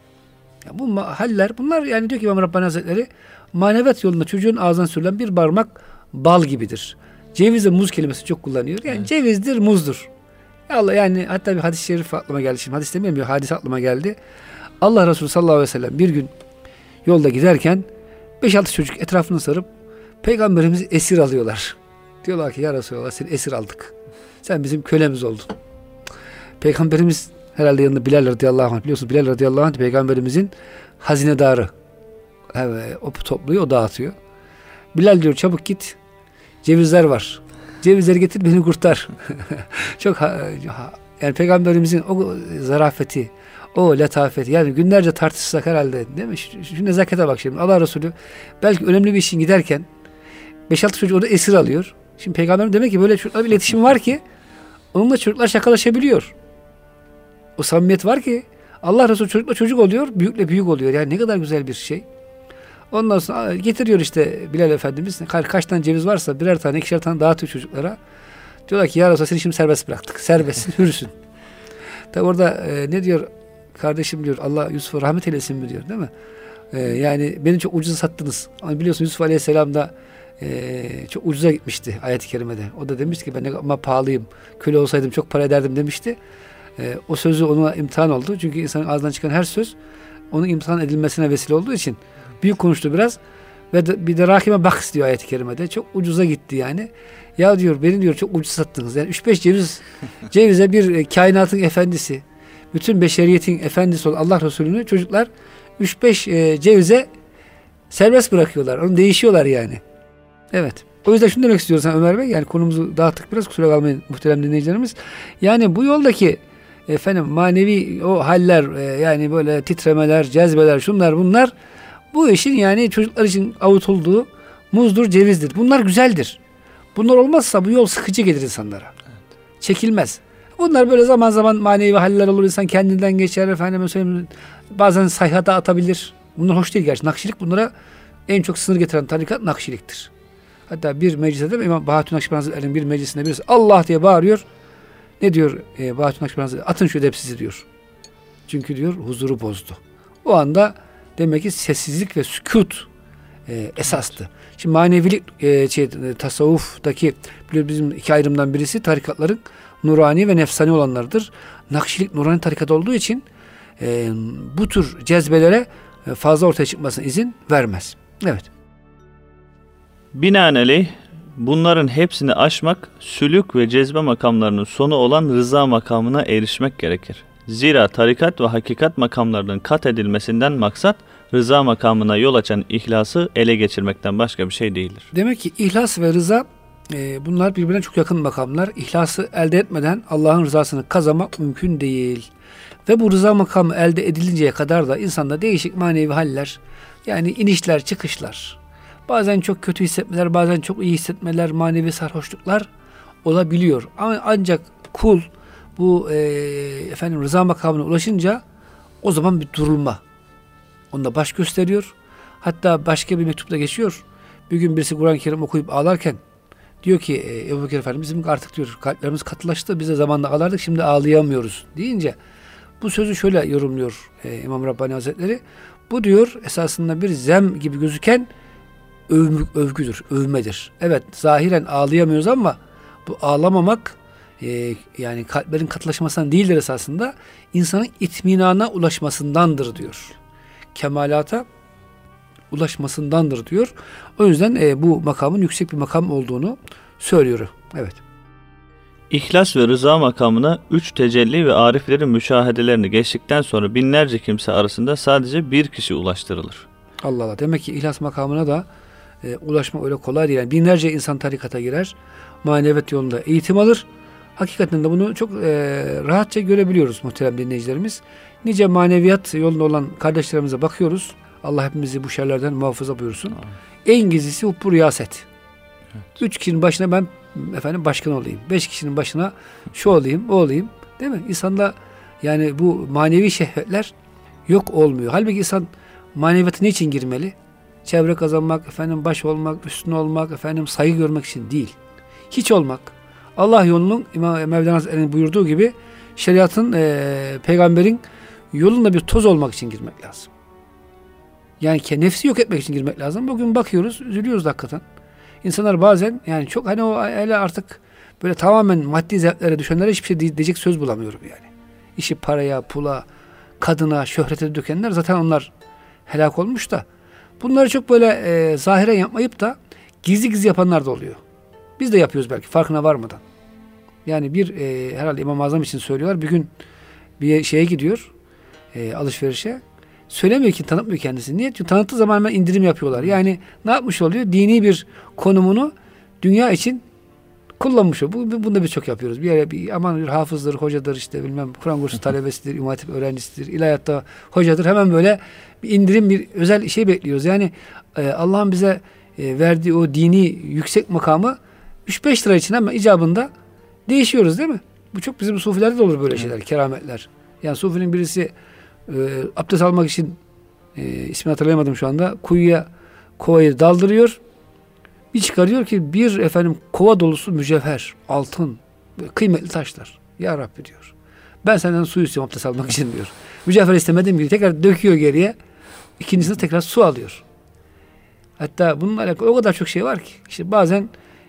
Ya bu haller, bunlar yani diyor ki İmam Rabbani Hazretleri, maneviyat yolunda çocuğun ağzına sürülen bir parmak bal gibidir. Ceviz ve muz kelimesi çok kullanıyor. Yani evet. Cevizdir, muzdur. Ya Allah, yani hatta bir hadis-i şerif aklıma geldi. Şimdi hadis demeyeyim, bir hadis aklıma geldi. Allah Resulü sallallahu aleyhi ve sellem bir gün yolda giderken 5-6 çocuk etrafını sarıp Peygamberimizi esir alıyorlar. Diyorlar ki ya Resulallah, seni esir aldık. Sen bizim kölemiz oldun. Peygamberimiz herhalde yanında Bilal radıyallahu anh, biliyorsunuz Bilal radıyallahu anh Peygamberimizin hazinedarı. Evet, o topluyor, o dağıtıyor. Bilal diyor çabuk git. Cevizler var. Cevizleri getir, beni kurtar. Çok yani Peygamberimizin o zarafeti, o letafeti, yani günlerce tartışsak herhalde, değil mi? Şu nezakete bak şimdi. Allah Resulü belki önemli bir işin giderken 5-6 çocuk orada esir alıyor. Şimdi Peygamberim demek ki böyle çocuklarla bir iletişim var ki onunla çocuklar şakalaşabiliyor. O samimiyet var ki Allah Resulü çocukla çocuk oluyor, büyükle büyük oluyor. Yani ne kadar güzel bir şey. Ondan sonra getiriyor işte Bilal Efendimiz. Kaç tane ceviz varsa birer tane, ikişer tane dağıtıyor çocuklara. Diyorlar ki ya Resulallah, seni şimdi serbest bıraktık. Serbestsin, hürsün. Tabi orada ne diyor? Kardeşim diyor, Allah Yusuf'a rahmet eylesin mi diyor, değil mi? Yani beni çok ucuza sattınız. Ama biliyorsun Yusuf Aleyhisselam da çok ucuza gitmişti ayet-i kerimede. O da demişti ki ben ama pahalıyım. Köle olsaydım çok para ederdim demişti. O sözü ona imtihan oldu. Çünkü insanın ağzından çıkan her söz onun imtihan edilmesine vesile olduğu için büyük konuştu biraz. Ve bir de rahime bak diyor ayet-i kerimede. Çok ucuza gitti yani. Ya diyor, beni diyor çok ucuz sattınız. Yani 3-5 cevize bir kainatın efendisi, bütün beşeriyetin efendisi olan Allah Resulü'nü çocuklar 3-5 cevize serbest bırakıyorlar. Onu değişiyorlar yani. Evet. O yüzden şunu demek istiyoruz Ömer Bey. Yani konumuzu dağıttık biraz, kusura kalmayın muhterem dinleyicilerimiz. Yani bu yoldaki manevi o haller, yani böyle titremeler, cezbeler, şunlar bunlar, bu işin yani çocuklar için avutulduğu muzdur, cevizdir. Bunlar güzeldir. Bunlar olmazsa bu yol sıkıcı gelir insanlara. Evet. Çekilmez. Bunlar böyle zaman zaman manevi haller olur. İnsan kendinden geçer. Efendime söyleyeyim, bazen sayhada atabilir. Bunlar hoş değil gerçi. Nakşilik bunlara en çok sınır getiren tarikat nakşiliktir. Hatta bir mecliste de İmam Bahattin Nakşibendi Hazretleri'nin bir meclisinde birisi Allah diye bağırıyor. Ne diyor Bahattin Nakşibendi Hazretleri? Atın şu edepsizi diyor. Çünkü diyor huzuru bozdu. O anda demek ki sessizlik ve sükut esastı. Şimdi manevilik tasavvuftaki bizim iki ayrımdan birisi tarikatların nurani ve nefsani olanlardır. Nakşilik nurani tarikat olduğu için bu tür cezbelere fazla ortaya çıkmasına izin vermez. Evet. Binaenaleyh bunların hepsini aşmak, sülük ve cezbe makamlarının sonu olan rıza makamına erişmek gerekir. Zira tarikat ve hakikat makamlarının kat edilmesinden maksat, rıza makamına yol açan ihlası ele geçirmekten başka bir şey değildir. Demek ki ihlas ve rıza bunlar birbirine çok yakın makamlar. İhlası elde etmeden Allah'ın rızasını kazanmak mümkün değil. Ve bu rıza makamı elde edilinceye kadar da insanda değişik manevi haller, yani inişler, çıkışlar, bazen çok kötü hissetmeler, bazen çok iyi hissetmeler, manevi sarhoşluklar olabiliyor. Ama ancak kul bu rıza makamına ulaşınca o zaman bir durulma onda baş gösteriyor. Hatta başka bir mektupta geçiyor. Bir gün birisi Kur'an-ı Kerim okuyup ağlarken diyor ki Ebu Bekir Efendimiz, bizim artık diyor kalplerimiz katılaştı, biz de zamanla ağlardık, şimdi ağlayamıyoruz deyince bu sözü şöyle yorumluyor İmam Rabbani Hazretleri. Bu diyor esasında bir zem gibi gözüken övgüdür, övmedir. Evet, zahiren ağlayamıyoruz ama bu ağlamamak yani kalplerin katılaşmasından değildir esasında. İnsanın itminana ulaşmasındandır diyor. Kemalata ulaşmasındandır diyor. O yüzden bu makamın yüksek bir makam olduğunu söylüyor. Evet. İhlas ve rıza makamına 3 tecelli ve ariflerin müşahedelerini geçtikten sonra binlerce kimse arasında sadece bir kişi ulaştırılır. Allah Allah. Demek ki ihlas makamına da ulaşmak öyle kolay değil. Yani binlerce insan tarikata girer. Maneviyat yolunda eğitim alır. Hakikaten de bunu çok rahatça görebiliyoruz muhterem dinleyicilerimiz. Nice maneviyat yolunda olan kardeşlerimize bakıyoruz. Allah hepimizi bu şerlerden muhafaza buyursun. Amin. En gizlisi hubbu riyaset. Evet. 3 kişinin başına ben başkan olayım. 5 kişinin başına şu olayım, o olayım. Değil mi? İnsanda yani bu manevi şehvetler yok olmuyor. Halbuki insan maneviyata ne için girmeli? Çevre kazanmak, baş olmak, üstün olmak, saygı görmek için değil. Hiç olmak. Allah yolunun İmam Mevlana Hazretleri'nin buyurduğu gibi şeriatın, peygamberin yolunda bir toz olmak için girmek lazım. Yani nefsi yok etmek için girmek lazım. Bugün bakıyoruz, üzülüyoruz hakikaten. İnsanlar bazen yani çok o öyle artık böyle tamamen maddi zevklere düşenlere hiçbir şey diyecek söz bulamıyorum yani. İşi paraya, pula, kadına, şöhrete dökenler zaten onlar helak olmuş da bunları çok böyle zahiren yapmayıp da gizli gizli yapanlar da oluyor. Biz de yapıyoruz belki farkına varmadan. Yani bir herhalde İmam-ı Azam için söylüyorlar. Bir gün bir şeye gidiyor alışverişe. Söylemiyor ki, tanıtmıyor kendisini. Niye? Çünkü tanıttığı zaman hemen indirim yapıyorlar. Yani ne yapmış oluyor? Dini bir konumunu dünya için kullanmış oluyor. Bunu da biz çok yapıyoruz. Bir yere aman bir hafızdır, hocadır, işte bilmem Kur'an kursu talebesidir, İmam Hatip öğrencisidir, ilahiyatta hocadır. Hemen böyle bir indirim, bir özel şey bekliyoruz. Yani Allah'ın bize verdiği o dini yüksek makamı 3-5 lira için hemen icabında değişiyoruz değil mi? Bu çok bizim sufilerde de olur böyle şeyler, kerametler. Yani sufinin birisi abdest almak için ismini hatırlayamadım şu anda. Kovayı daldırıyor. Bir çıkarıyor ki bir kova dolusu mücevher, altın, kıymetli taşlar. Ya Rabbi diyor. Ben senden su istiyorum abdest almak için diyor. Mücevher istemedim gibi tekrar döküyor geriye. İkincisinde tekrar su alıyor. Hatta bununla alakalı o kadar çok şey var ki. İşte bazen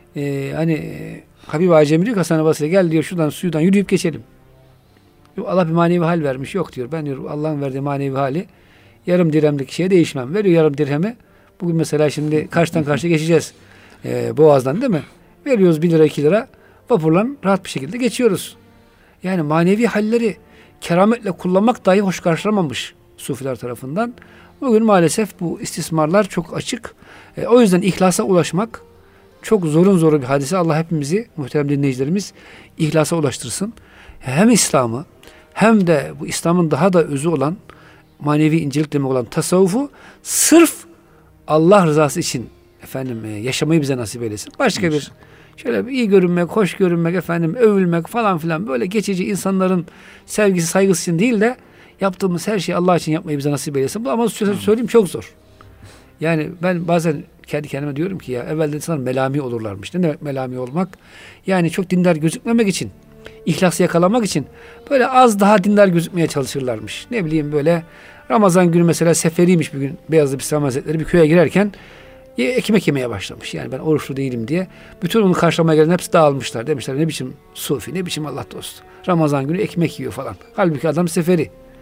Habib Acemi diyor ki Hasan Basri'ye gel diyor şuradan suyudan yürüyüp geçelim. Allah bir manevi hal vermiş. Yok diyor. Ben diyor Allah'ın verdiği manevi hali yarım dirhemlik şeye değişmem. Veriyor yarım dirhemi. Bugün mesela şimdi karşıdan karşıya geçeceğiz. Boğaz'dan değil mi? Veriyoruz 1 lira 2 lira. Vapurla rahat bir şekilde geçiyoruz. Yani manevi halleri kerametle kullanmak dahi hoş karşılamamış sufiler tarafından. Bugün maalesef bu istismarlar çok açık. O yüzden ihlasa ulaşmak çok zorun bir hadise. Allah hepimizi, muhterem dinleyicilerimiz, ihlasa ulaştırsın. Hem İslam'ı hem de bu İslam'ın daha da özü olan manevi incelik demek olan tasavvufu sırf Allah rızası için yaşamayı bize nasip eylesin. Başka bir şöyle bir iyi görünmek, hoş görünmek, övülmek falan filan böyle geçici insanların sevgisi, saygısı için değil de yaptığımız her şeyi Allah için yapmayı bize nasip eylesin. Bu ama söyleyeyim çok zor. Yani ben bazen kendi kendime diyorum ki ya evvelde insanlar melami olurlarmış. Ne demek melami olmak? Yani çok dindar gözükmemek için, İhlası yakalamak için böyle az daha dindar gözükmeye çalışırlarmış. Ne bileyim böyle Ramazan günü mesela seferiymiş bir gün Beyazıt Bistami Hazretleri bir köye girerken ekmek yemeye başlamış. Yani ben oruçlu değilim diye. Bütün onu karşılamaya gelen hepsi dağılmışlar. Demişler ne biçim sufi, ne biçim Allah dostu. Ramazan günü ekmek yiyor falan. Halbuki adam seferi.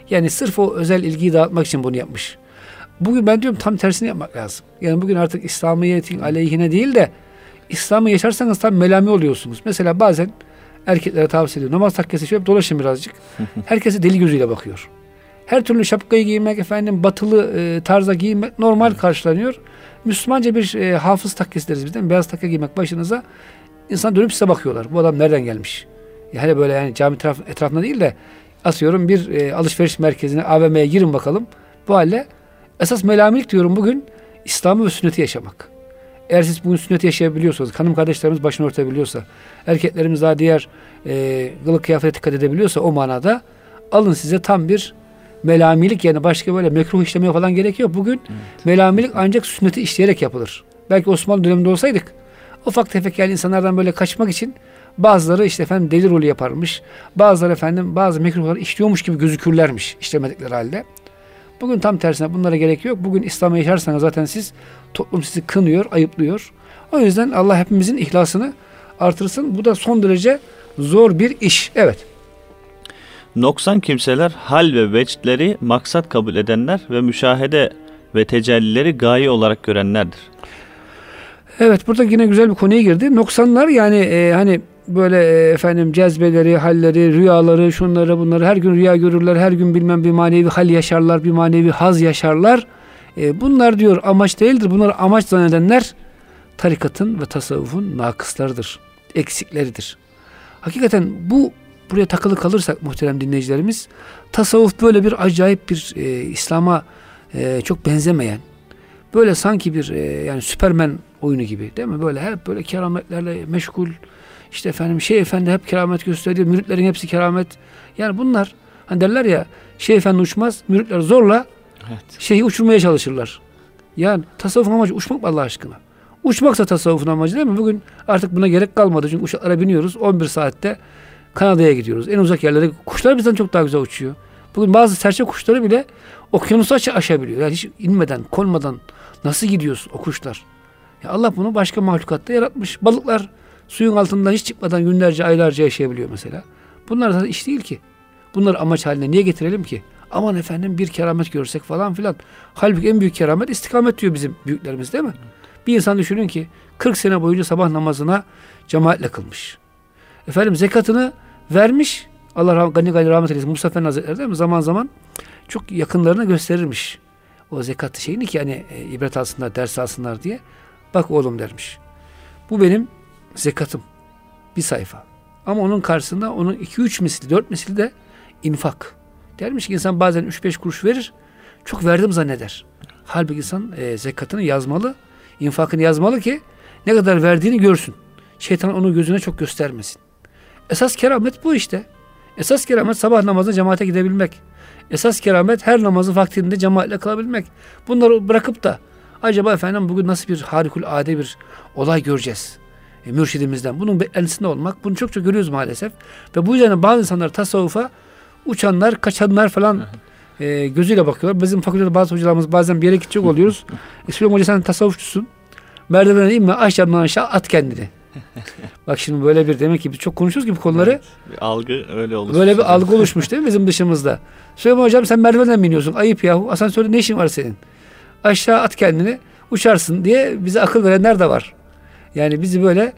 Yani sırf o özel ilgiyi dağıtmak için bunu yapmış. Bugün ben diyorum tam tersini yapmak lazım. Yani bugün artık İslamiyet'in aleyhine değil de İslam'ı yaşarsanız tam melami oluyorsunuz. Mesela bazen erkeklere tavsiye ediyor. Namaz takkesi şöyle dolaşın birazcık. Herkese deli gözüyle bakıyor. Her türlü şapkayı giymek, batılı tarza giymek normal karşılanıyor. Müslümanca bir hafız takkesi deriz bizden. Beyaz takke giymek başınıza. İnsan dönüp size bakıyorlar. Bu adam nereden gelmiş? Yani böyle yani cami etrafında değil de asıyorum bir alışveriş merkezine, AVM'ye girin bakalım. Bu halde esas melamilik diyorum bugün İslam'ı ve sünneti yaşamak. Eğer siz bugün sünneti yaşayabiliyorsanız, hanım kardeşlerimiz başını örtebiliyorsa, erkeklerimiz daha diğer kılık kıyafete dikkat edebiliyorsa o manada alın size tam bir melamilik, yani başka böyle mekruh işlemeye falan gerek yok. Bugün melamilik ancak sünneti işleyerek yapılır. Belki Osmanlı döneminde olsaydık ufak tefek yani insanlardan böyle kaçmak için bazıları deli rolü yaparmış. Bazıları bazı mekruhları işliyormuş gibi gözükürlermiş işlemedikleri halde. Bugün tam tersine bunlara gerek yok. Bugün İslam'ı yaşarsanız zaten siz, toplum sizi kınıyor, ayıplıyor. O yüzden Allah hepimizin ihlasını artırsın. Bu da son derece zor bir iş. Evet. Noksan kimseler hal ve vecdleri maksat kabul edenler ve müşahede ve tecellileri gaye olarak görenlerdir. Evet, burada yine güzel bir konuya girdi. Noksanlar yani hani böyle cezbeleri, halleri, rüyaları, şunları bunları her gün rüya görürler. Her gün bilmem bir manevi hal yaşarlar, bir manevi haz yaşarlar. Bunlar diyor amaç değildir. Bunları amaç zannedenler tarikatın ve tasavvufun nakıslarıdır, eksikleridir. Hakikaten buraya takılı kalırsak muhterem dinleyicilerimiz, tasavvuf böyle bir acayip bir İslam'a çok benzemeyen, böyle sanki bir yani Süpermen oyunu gibi değil mi? Böyle hep böyle kerametlerle meşgul. İşte efendi hep keramet gösteriyor. Müritlerin hepsi keramet. Yani bunlar hani derler ya, efendi uçmaz. Müritler zorla şeyi uçurmaya çalışırlar. Yani tasavvufun amacı uçmak mı Allah aşkına? Uçmaksa tasavvufun amacı değil mi? Bugün artık buna gerek kalmadı. Çünkü uçaklara biniyoruz. 11 saatte Kanada'ya gidiyoruz. En uzak yerlere. Kuşlar bizden çok daha güzel uçuyor. Bugün bazı serçe kuşları bile okyanusu aşabiliyor. Yani hiç inmeden, konmadan nasıl gidiyorsun o kuşlar? Ya Allah bunu başka mahlukatta yaratmış. Balıklar suyun altından hiç çıkmadan günlerce, aylarca yaşayabiliyor mesela. Bunlar zaten iş değil ki. Bunları amaç haline niye getirelim ki? Aman bir keramet görsek falan filan. Halbuki en büyük keramet istikamet diyor bizim büyüklerimiz değil mi? Bir insan düşünün ki 40 sene boyunca sabah namazına cemaatle kılmış. Zekatını vermiş. Allah gani rahmet eylesin. Musa Efendi Hazretleri değil mi? Zaman zaman çok yakınlarına gösterirmiş. O zekat şeyini ki hani ibret alsınlar, ders alsınlar diye. Bak oğlum dermiş. Bu benim zekatım. Bir sayfa. Ama onun karşısında onun 2-3 misli, 4 misli de infak. Dermiş ki insan bazen 3-5 kuruş verir. Çok verdim zanneder. Halbuki insan zekatını yazmalı. İnfakını yazmalı ki ne kadar verdiğini görsün. Şeytan onun gözüne çok göstermesin. Esas keramet bu işte. Esas keramet sabah namazına cemaate gidebilmek. Esas keramet her namazı vaktinde cemaatle kılabilmek. Bunları bırakıp da acaba bugün nasıl bir harikulade bir olay göreceğiz mürşidimizden. Bunun beklentisinde olmak. Bunu çok görüyoruz maalesef. Ve bu yüzden bazı insanlar tasavvufa uçanlar, kaçanlar falan gözüyle bakıyorlar. Bizim fakültede bazı hocalarımız bazen bir yere gidecek oluyoruz. İsmail Hoca sen tasavvufçusun. Merdivene inme, aşağıdan aşağı at kendini. Bak şimdi böyle bir demek ki biz çok konuşuyoruz gibi konuları. Evet, bir algı öyle oluşmuş. Böyle bir algı oluşmuş değil mi bizim dışımızda? Süleyman Hocam sen merdivenden mi iniyorsun? Ayıp yahu. Asansörde ne işin var senin? Aşağı at kendini, uçarsın diye bize akıl verenler de var. Yani bizi böyle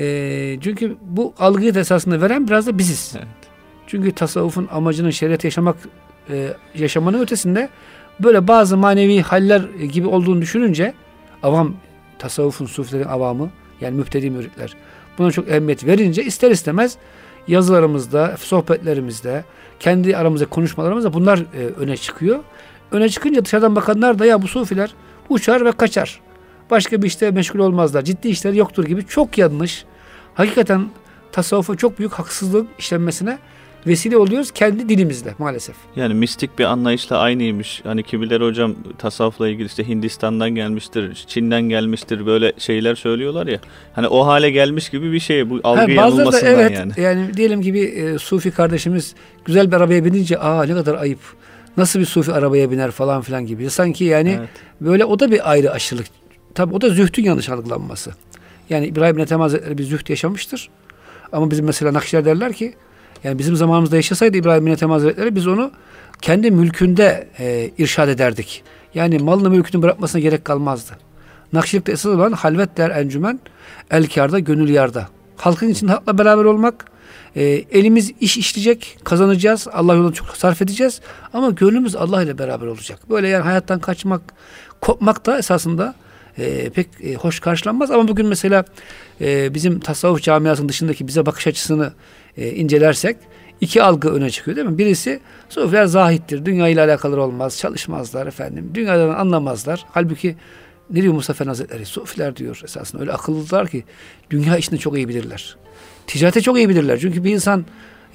çünkü bu algıyı da esasında veren biraz da biziz. Evet. Çünkü tasavvufun amacının şeriat yaşamanın ötesinde böyle bazı manevi haller gibi olduğunu düşününce avam, tasavvufun, sufilerin avamı yani müptedi müritler buna çok ehemmiyet verince ister istemez yazılarımızda, sohbetlerimizde, kendi aramızda konuşmalarımızda bunlar öne çıkıyor. Öne çıkınca dışarıdan bakanlar da ya bu sufiler uçar ve kaçar. Başka bir işte meşgul olmazlar. Ciddi işleri yoktur gibi çok yanlış. Hakikaten tasavvufa çok büyük haksızlık işlenmesine vesile oluyoruz kendi dilimizle maalesef. Yani mistik bir anlayışla aynıymış. Hani kimileri hocam tasavvufla ilgili işte Hindistan'dan gelmiştir, Çin'den gelmiştir böyle şeyler söylüyorlar ya. Hani o hale gelmiş gibi bir şey bu algı yanılmasından evet, yani. Yani diyelim ki bir sufi kardeşimiz güzel bir arabaya binince ne kadar ayıp. Nasıl bir sufi arabaya biner falan filan gibi. Sanki yani evet. Böyle o da bir ayrı aşırılık. Tabii o da zühdün yanlış algılanması. Yani İbrahim Ethem Hazretleri bir zühd yaşamıştır. Ama bizim mesela Nakşiler derler ki Yani bizim zamanımızda yaşasaydı İbrahim bin Ethem Hazretleri, biz onu kendi mülkünde irşad ederdik. Yani malını mülkünü bırakmasına gerek kalmazdı. Nakşilik'te esas olan halvet der encümen, el kârda gönül yarda. Halkın içinde hakla beraber olmak, elimiz iş işleyecek, kazanacağız, Allah yolunda çok sarf edeceğiz ama gönlümüz Allah ile beraber olacak. Böyle yani hayattan kaçmak, kopmak da esasında pek hoş karşılanmaz. Ama bugün mesela bizim tasavvuf camiasının dışındaki bize bakış açısını incelersek iki algı öne çıkıyor değil mi? Birisi sufiler zahittir, dünya ile alakalı olmaz, çalışmazlar efendim, dünyadan anlamazlar. Halbuki ne diyor Mustafa Hazretleri? Sufiler diyor esasında öyle akıllılar ki dünya işini çok iyi bilirler. Ticarete çok iyi bilirler. Çünkü bir insan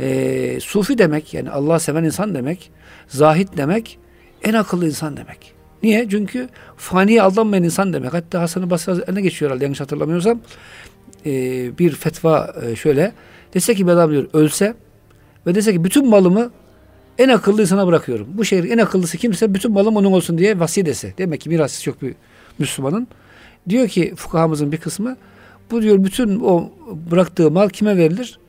sufi demek, yani Allah'ı seven insan demek, zahit demek, en akıllı insan demek. Niye? Çünkü faniye aldanmayan insan demek. Hatta Hasan-ı Basri Hazretleri'ne geçiyor herhalde, yanlış hatırlamıyorsam. Bir fetva şöyle. Dese ki bir adam diyor ölse ve dese ki bütün malımı en akıllı insana bırakıyorum. Bu şehrin en akıllısı kimse bütün malım onun olsun diye vasiyet dese. Demek ki mirassız çok bir Müslümanın. Diyor ki fukahamızın bir kısmı, bu diyor bütün o bıraktığı mal kime verilir?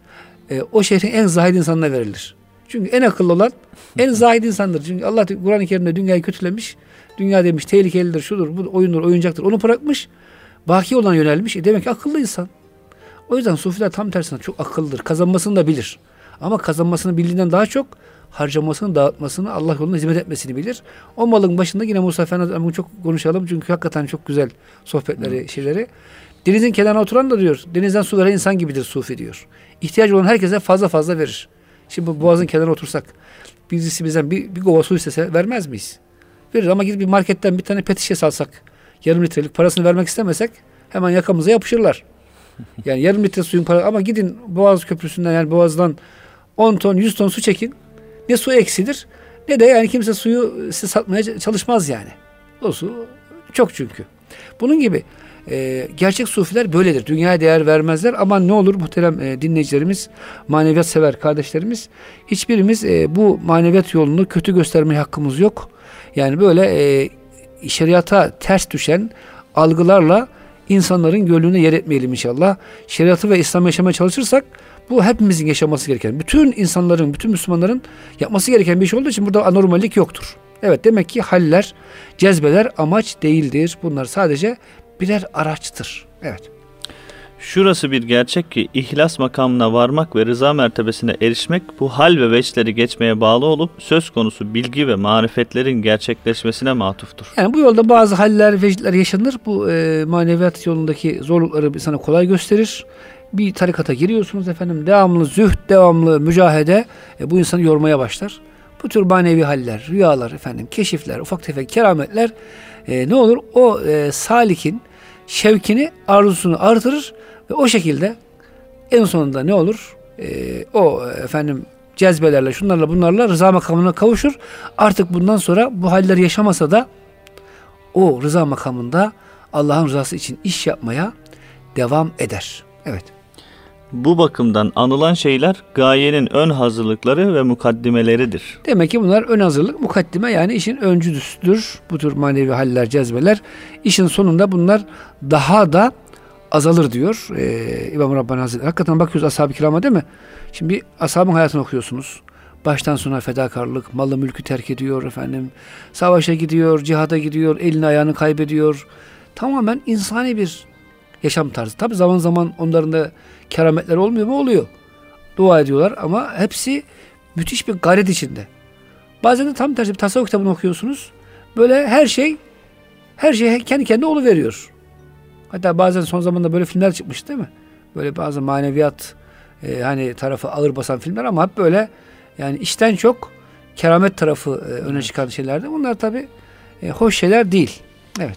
O şehrin en zahid insanına verilir. Çünkü en akıllı olan en zahid insandır. Çünkü Allah Kur'an-ı Kerim'de dünyayı kötülemiş. Dünya demiş tehlikelidir, şudur, bu oyundur, oyuncaktır. Onu bırakmış. Baki olan yönelmiş. Demek ki akıllı insan. O yüzden sufiler tam tersine çok akıllıdır. Kazanmasını da bilir. Ama kazanmasını bildiğinden daha çok harcamasını, dağıtmasını, Allah yoluna hizmet etmesini bilir. O malın başında yine Musa Efendi çok konuşalım. Çünkü hakikaten çok güzel sohbetleri, şeyleri. Denizin kenarına oturan da diyor, denizden su veren insan gibidir sufi diyor. İhtiyacı olan herkese fazla fazla verir. Şimdi bu boğazın kenarına otursak, birisi bizden bir kova su istese vermez miyiz? Verir ama gidip bir marketten bir tane pet şişe alsak, yarım litrelik, parasını vermek istemesek hemen yakamıza yapışırlar. Yani yarım litre suyun parası, ama gidin Boğaz Köprüsü'nden, yani Boğaz'dan 10 ton 100 ton su çekin. Ne su eksilir ne de yani kimse suyu size satmaya çalışmaz yani. O su çok çünkü. Bunun gibi gerçek sufiler böyledir. Dünyaya değer vermezler ama ne olur muhterem dinleyicilerimiz, maneviyat sever kardeşlerimiz, hiçbirimiz bu maneviyat yolunu kötü göstermeye hakkımız yok. Yani böyle şeriata ters düşen algılarla insanların gönlüne yer etmeyelim inşallah. Şeriatı ve İslam'ı yaşamaya çalışırsak bu hepimizin yaşaması gereken, bütün insanların, bütün Müslümanların yapması gereken bir iş olduğu için burada anormallik yoktur. Evet, demek ki haller, cezbeler amaç değildir. Bunlar sadece birer araçtır. Evet. Şurası bir gerçek ki ihlas makamına varmak ve rıza mertebesine erişmek bu hal ve veçleri geçmeye bağlı olup söz konusu bilgi ve marifetlerin gerçekleşmesine matuftur. Yani bu yolda bazı haller, vecitler yaşanır. Bu maneviyat yolundaki zorlukları sana kolay gösterir. Bir tarikata giriyorsunuz efendim, devamlı zühd, devamlı mücahede bu insanı yormaya başlar. Bu tür manevi haller, rüyalar efendim, keşifler, ufak tefek kerametler ne olur? O salikin şevkini, arzusunu artırır ve o şekilde en sonunda ne olur? O efendim cezbelerle, şunlarla bunlarla rıza makamına kavuşur. Artık bundan sonra bu halleri yaşamasa da o rıza makamında Allah'ın rızası için iş yapmaya devam eder. Evet. Bu bakımdan anılan şeyler gayenin ön hazırlıkları ve mukaddimeleridir. Demek ki bunlar ön hazırlık, mukaddime, yani işin öncüsüdür. Bu tür manevi haller, cezbeler. İşin sonunda bunlar daha da azalır diyor İmam Rabbani Hazretleri. Hakikaten bakıyoruz ashab-ı kirama değil mi? Şimdi bir ashabın hayatını okuyorsunuz. Baştan sona fedakarlık, malı mülkü terk ediyor efendim. Savaşa gidiyor, cihada gidiyor, elini ayağını kaybediyor. Tamamen insani bir yaşam tarzı. Tabi zaman zaman onların da kerametler olmuyor mu? Oluyor. Dua ediyorlar ama hepsi müthiş bir gayret içinde. Bazen de tam tersi bir tasavvuf kitabını okuyorsunuz. Böyle her şey kendi kendine oluveriyor. Hatta bazen son zamanda böyle filmler çıkmış değil mi? Böyle bazı maneviyat hani tarafı ağır basan filmler ama hep böyle yani işten çok keramet tarafı öne çıkan şeylerdi. Bunlar tabi hoş şeyler değil. Evet.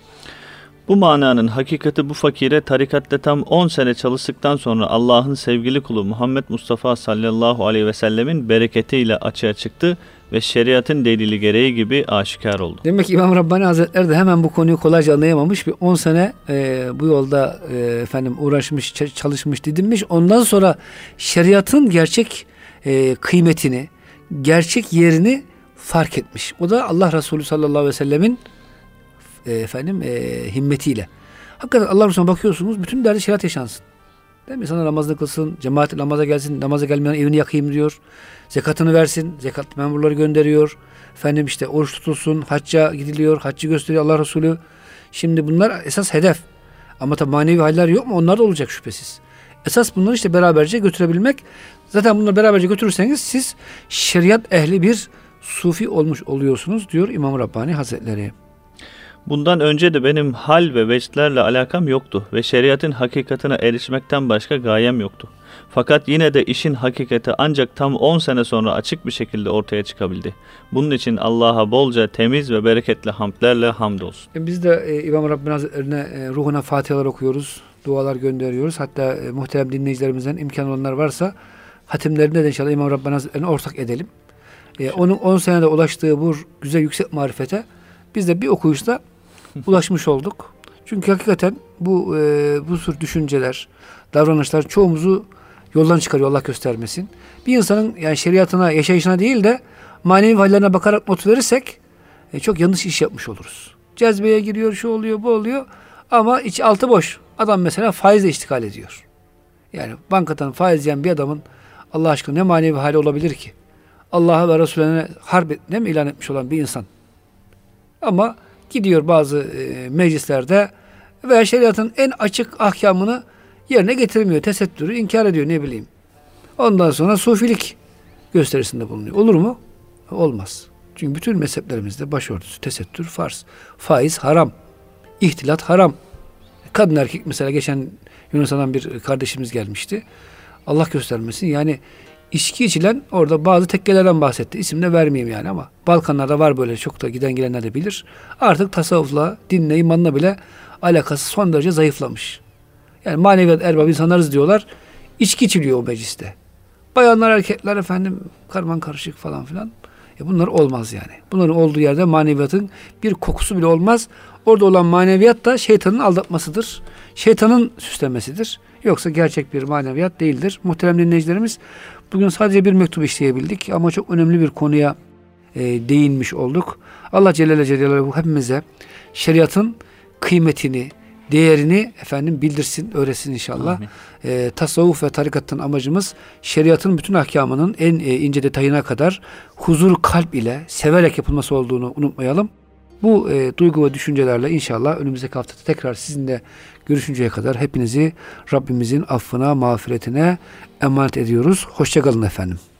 Bu mananın hakikati bu fakire tarikatte tam 10 sene çalıştıktan sonra Allah'ın sevgili kulu Muhammed Mustafa sallallahu aleyhi ve sellemin bereketiyle açığa çıktı ve şeriatın delili gereği gibi aşikar oldu. Demek ki İmam Rabbani Hazretleri de hemen bu konuyu kolayca anlayamamış. Bir 10 sene bu yolda efendim uğraşmış, çalışmış, didinmiş. Ondan sonra şeriatın gerçek kıymetini, gerçek yerini fark etmiş. O da Allah Resulü sallallahu aleyhi ve sellemin himmetiyle. Hakikaten Allah Resulü'ne bakıyorsunuz, bütün derdi şeriat yaşansın. Değil mi? İnsanlar namazını kılsın, cemaat namaza gelsin, namaza gelmeyen evini yakayım diyor. Zekatını versin, zekat memurları gönderiyor. Efendim işte oruç tutulsun, hacca gidiliyor, haccı gösteriyor Allah Resulü. Şimdi bunlar esas hedef. Ama tabi manevi haller yok mu? Onlar da olacak şüphesiz. Esas bunları işte beraberce götürebilmek. Zaten bunları beraberce götürürseniz siz şeriat ehli bir sufi olmuş oluyorsunuz diyor İmam Rabbani Hazretleri. Bundan önce de benim hal ve vecdlerle alakam yoktu ve şeriatın hakikatine erişmekten başka gayem yoktu. Fakat yine de işin hakikati ancak tam 10 sene sonra açık bir şekilde ortaya çıkabildi. Bunun için Allah'a bolca temiz ve bereketli hamdlerle hamdolsun. Biz de İmam Rabbani Hazretlerine ruhuna fatihalar okuyoruz, dualar gönderiyoruz. Hatta muhterem dinleyicilerimizden imkan olanlar varsa hatimlerinde de inşallah İmam Rabbani Hazretlerine ortak edelim. Onun 10 senede ulaştığı bu güzel yüksek marifete biz de bir okuyuşla ulaşmış olduk. Çünkü hakikaten bu tür düşünceler, davranışlar çoğumuzu yoldan çıkarıyor, Allah göstermesin. Bir insanın yani şeriatına, yaşayışına değil de manevi hallerine bakarak not verirsek çok yanlış iş yapmış oluruz. Cezbeye giriyor, şu oluyor, bu oluyor ama içi altı boş. Adam mesela faizle iştikal ediyor. Yani bankadan faiz yiyen bir adamın Allah aşkına ne manevi hali olabilir ki? Allah'a ve Resulüne harp ne mi ilan etmiş olan bir insan? Ama gidiyor bazı meclislerde veya şeriatın en açık ahkamını yerine getirmiyor. Tesettürü inkar ediyor, ne bileyim. Ondan sonra sufilik gösterisinde bulunuyor. Olur mu? Olmaz. Çünkü bütün mezheplerimizde başörtüsü, tesettür farz. Faiz haram. İhtilat haram. Kadın erkek mesela geçen Yunanistan'dan bir kardeşimiz gelmişti. Allah göstermesin. Yani içki içilen orada bazı tekkelerden bahsetti. İsim de vermeyeyim yani ama Balkanlarda var böyle, çok da giden gelenler de bilir. Artık tasavvufla, dinle, imanla bile alakası son derece zayıflamış. Yani maneviyat erbabı insanlarız diyorlar. İçki içiliyor o mecliste. Bayanlar, erkekler efendim karman karışık falan filan. Bunlar olmaz yani. Bunların olduğu yerde maneviyatın bir kokusu bile olmaz. Orada olan maneviyat da şeytanın aldatmasıdır. Şeytanın süslemesidir. Yoksa gerçek bir maneviyat değildir. Muhterem dinleyicilerimiz, bugün sadece bir mektup işleyebildik ama çok önemli bir konuya değinmiş olduk. Allah Celle Celaluhu hepimize şeriatın kıymetini, değerini efendim bildirsin, öğretsin inşallah. Tasavvuf ve tarikatın amacımız şeriatın bütün ahkamının en ince detayına kadar huzur kalp ile severek yapılması olduğunu unutmayalım. Bu duygu ve düşüncelerle inşallah önümüzdeki haftada tekrar sizinle görüşünceye kadar hepinizi Rabbimizin affına, mağfiretine emanet ediyoruz. Hoşça kalın efendim.